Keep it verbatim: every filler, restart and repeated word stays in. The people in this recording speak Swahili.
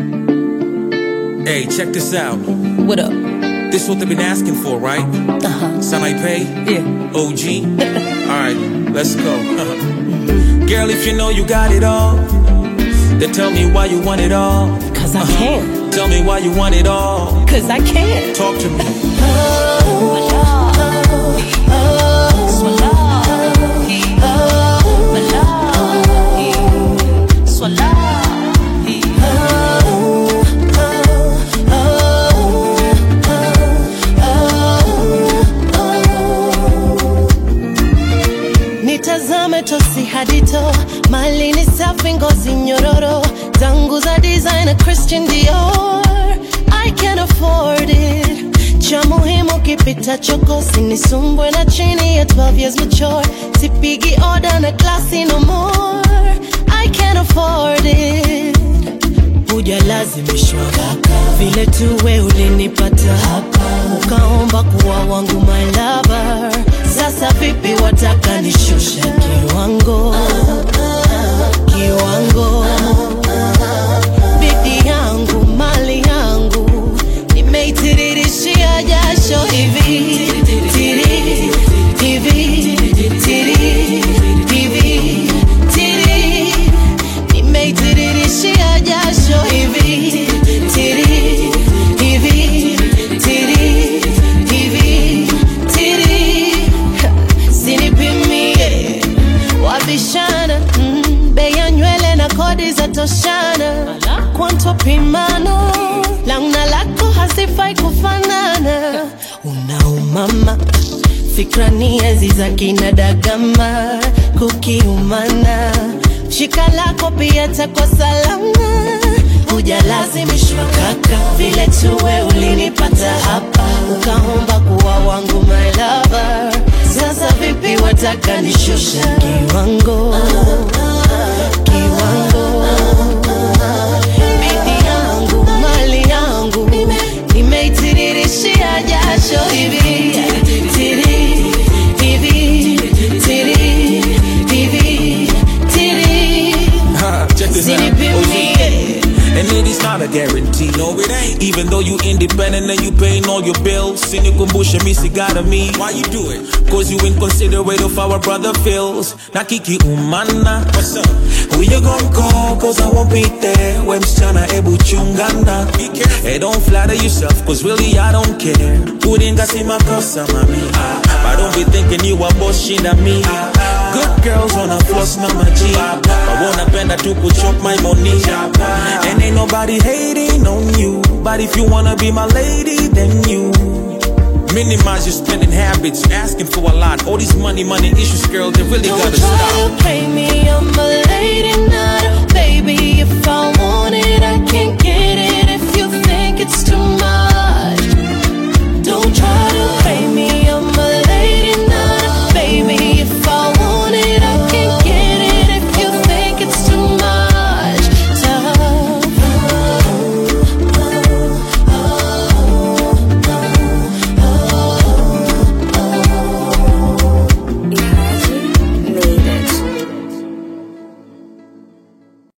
Hey, check this out. What up? This is what they've been asking for, right? Uh-huh. Sanai Yeah. O G? Alright, let's go. Girl, if you know you got it all, then tell me why you want it all. Cause I uh-huh. can. Tell me why you want it all. Cause I can. Talk to me. Nitazame tosi hadito, mali ni safi ngozi nyororo, zangu za designer Christian Dior. I can't afford it. Cha muhimu kipita choko, sinisumbwe na chini ya twelve years mature. Sipigi order na classy no more. I can't afford it. Huja lazimishwa vile tu we ulinipata hapa, ukaomba kuwa wangu my lover. Sasa vipi wataka nishusha kiwango, kiwango. Bibi yangu, mali yangu, nimeitiririshia jasho hivi, tiri, hivi, tiri, hivi, tiri. Nimeitiririshia jasho hivi, tiri, hivi, tiri, hivi, tiri. Sinipimie, wabishana, mm, bei ya nywele na kodi za toshana. Kwanto pimano, launa lako hasifai kufanana. Unaumama, fikra ni ezi za kina Dagama, kukiumana. Shika lako pia tako salama. Huja lazimishwa kaka, vile tuwe ulinipata hapa, ukaomba kuwa wangu my lover. Sasa vipi wataka nishusha kiwango, kiwango. Bibi yangu, mali yangu, nimeitiririshia jasho hivi, tiri, hivi, tiri, hivi, tiri. Check this out. O G. And it is not a guarantee, no it ain't. Even though you independent and you paying all your bills, sinikumbushe mi sigara mi. Why you do it? Cause you inconsiderate of our brother feels. Nakiki umana. What's up? Who you gon' call? Cause I won't be there. When msichana ebu chungana. Hey, don't flatter yourself, cause really I don't care. Uringa si makosa mami. But don't be thinking you are bullshit at me. Good girls wanna floss na maji. I wanna bend to kuchop my money. And ain't nobody hating on you. But if you wanna be my lady, then you minimize your spending habits. Asking for a lot. All these money, money issues, girl, they really Don't gotta try stop. to play me